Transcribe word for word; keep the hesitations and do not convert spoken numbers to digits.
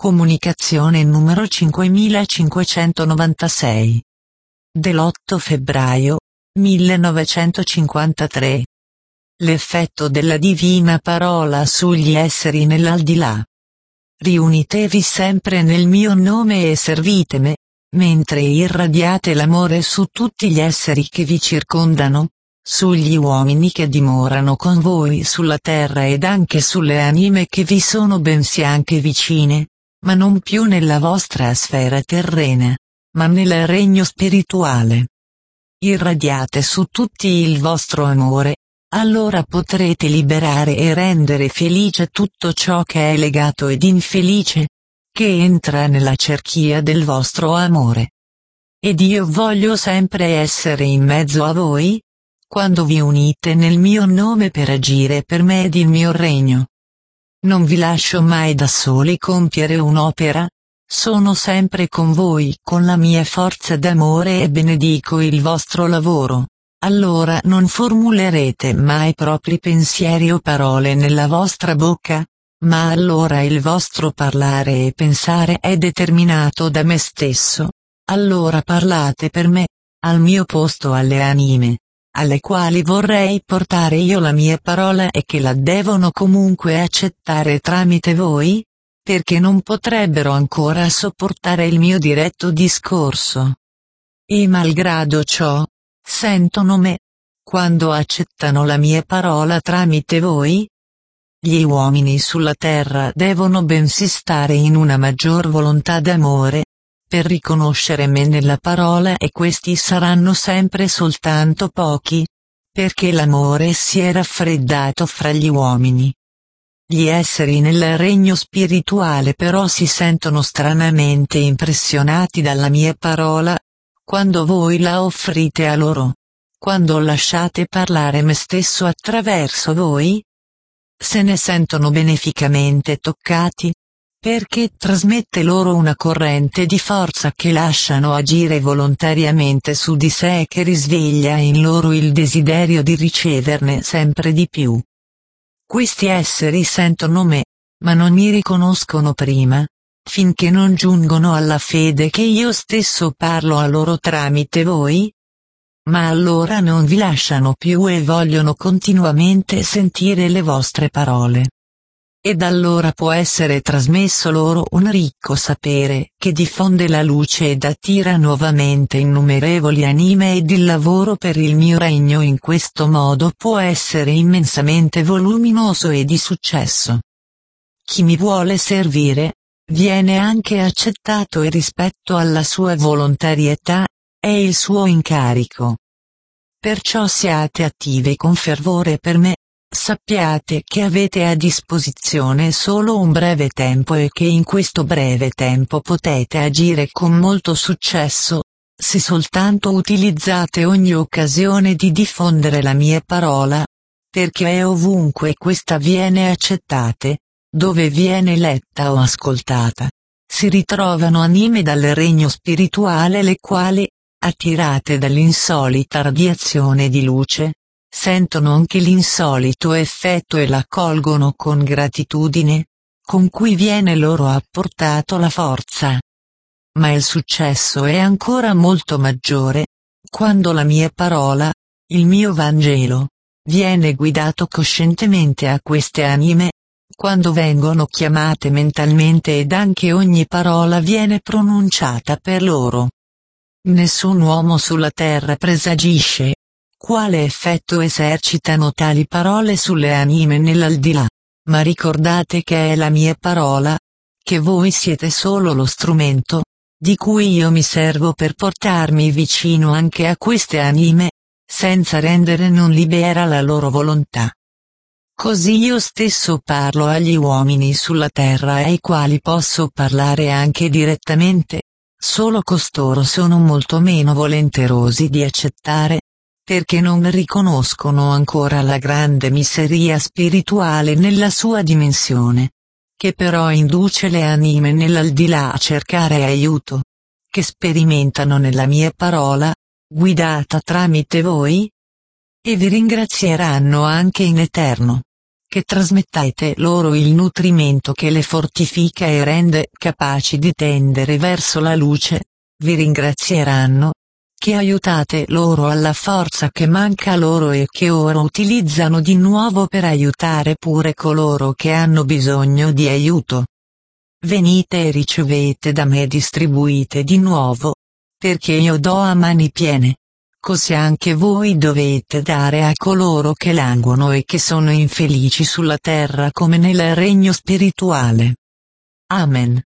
Comunicazione numero cinquemilacinquecentonovantasei. Dell'otto febbraio millenovecentocinquantatré. L'effetto della divina parola sugli esseri nell'aldilà. Riunitevi sempre nel mio nome e servitemi, mentre irradiate l'amore su tutti gli esseri che vi circondano, sugli uomini che dimorano con voi sulla terra ed anche sulle anime che vi sono bensì anche vicine, ma non più nella vostra sfera terrena, ma nel regno spirituale. Irradiate su tutti il vostro amore, allora potrete liberare e rendere felice tutto ciò che è legato ed infelice, che entra nella cerchia del vostro amore. Ed io voglio sempre essere in mezzo a voi, quando vi unite nel mio nome per agire per me ed il mio regno. Non vi lascio mai da soli compiere un'opera, sono sempre con voi con la mia forza d'amore e benedico il vostro lavoro. Allora non formulerete mai propri pensieri o parole nella vostra bocca, ma allora il vostro parlare e pensare è determinato da me stesso. Allora parlate per me, al mio posto alle anime, alle quali vorrei portare io la mia parola e che la devono comunque accettare tramite voi, perché non potrebbero ancora sopportare il mio diretto discorso. E malgrado ciò, sentono me, quando accettano la mia parola tramite voi. Gli uomini sulla terra devono bensì stare in una maggior volontà d'amore, per riconoscere me nella parola e questi saranno sempre soltanto pochi, perché l'amore si è raffreddato fra gli uomini. Gli esseri nel regno spirituale però si sentono stranamente impressionati dalla mia parola, quando voi la offrite a loro, quando lasciate parlare me stesso attraverso voi. Se ne sentono beneficamente toccati, perché trasmette loro una corrente di forza che lasciano agire volontariamente su di sé e che risveglia in loro il desiderio di riceverne sempre di più. Questi esseri sentono me, ma non mi riconoscono prima, finché non giungono alla fede che io stesso parlo a loro tramite voi. Ma allora non vi lasciano più e vogliono continuamente sentire le vostre parole. Ed allora può essere trasmesso loro un ricco sapere che diffonde la luce ed attira nuovamente innumerevoli anime ed il lavoro per il mio regno in questo modo può essere immensamente voluminoso e di successo. Chi mi vuole servire, viene anche accettato e rispetto alla sua volontarietà, è il suo incarico. Perciò siate attive con fervore per me. Sappiate che avete a disposizione solo un breve tempo e che in questo breve tempo potete agire con molto successo, se soltanto utilizzate ogni occasione di diffondere la mia parola, perché è ovunque questa viene accettate, dove viene letta o ascoltata, si ritrovano anime dal regno spirituale le quali, attirate dall'insolita radiazione di luce, sentono anche l'insolito effetto e l'accolgono con gratitudine, con cui viene loro apportato la forza. Ma il successo è ancora molto maggiore, quando la mia parola, il mio Vangelo, viene guidato coscientemente a queste anime, quando vengono chiamate mentalmente ed anche ogni parola viene pronunciata per loro. Nessun uomo sulla terra presagisce quale effetto esercitano tali parole sulle anime nell'aldilà, ma ricordate che è la mia parola, che voi siete solo lo strumento, di cui io mi servo per portarmi vicino anche a queste anime, senza rendere non libera la loro volontà. Così io stesso parlo agli uomini sulla terra ai quali posso parlare anche direttamente, solo costoro sono molto meno volenterosi di accettare, perché non riconoscono ancora la grande miseria spirituale nella sua dimensione, che però induce le anime nell'aldilà a cercare aiuto, che sperimentano nella mia parola, guidata tramite voi, e vi ringrazieranno anche in eterno, che trasmettete loro il nutrimento che le fortifica e rende capaci di tendere verso la luce, vi ringrazieranno, che aiutate loro alla forza che manca loro e che ora utilizzano di nuovo per aiutare pure coloro che hanno bisogno di aiuto. Venite e ricevete da me, distribuite di nuovo, perché io do a mani piene. Così anche voi dovete dare a coloro che languono e che sono infelici sulla terra come nel regno spirituale. Amen.